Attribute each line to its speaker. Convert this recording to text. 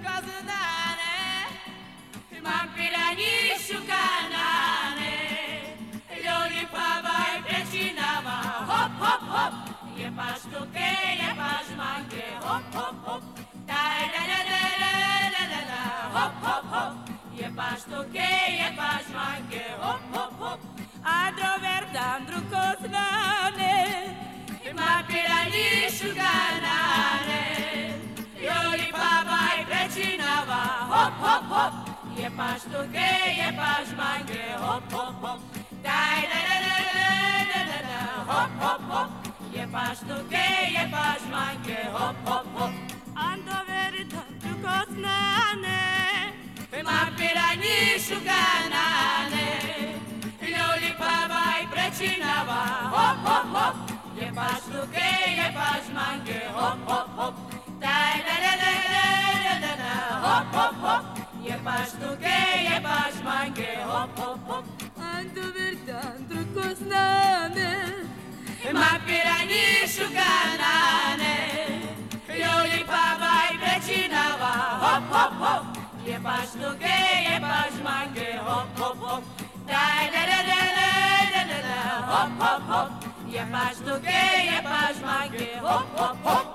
Speaker 1: kaznane, mampirani shukanane, Loli pabai pechinava, hop hop hop, je pastuke, je pasmanke, hop hop hop, da da da da da da da, hop hop hop, je pastuke, je pasmanke, hop hop hop, andro verdandru koznane, mampirani shukanane, Loli pabai pechinava, hop hop hop, je pastuke, je pasmanke, hop hop hop. Dai da da da da da da, hop hop hop, je pastuke, je pasmanke, hop hop hop. Ando veritatu koznane, mampirani shukanane, Loli pabai prechinava, hop hop hop, je pastuke, je pasmanke, hop hop hop. Dai da da da da da da, hop hop hop, je pastuke, je pasmanke, hop hop hop. Ando verdandru koznane, mampirani shukanane, Loli pabai prechinava, hop hop hop, je pastuke, je pasmanke, hop hop hop. Dai da da da da da da da, hop hop hop, je pastuke, je pasmanke, hop hop hop.